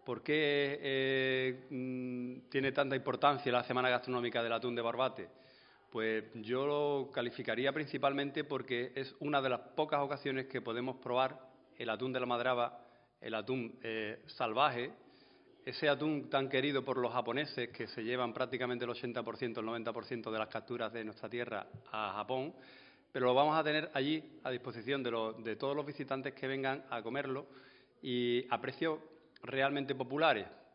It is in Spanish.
¿Por qué tiene tanta importancia la Semana Gastronómica del Atún de Barbate? Pues yo lo calificaría principalmente porque es una de las pocas ocasiones que podemos probar el atún de la Madraba, el atún salvaje, ese atún tan querido por los japoneses que se llevan prácticamente el 80%, el 90% de las capturas de nuestra tierra a Japón, pero lo vamos a tener allí a disposición de todos los visitantes que vengan a comerlo y a precios realmente populares.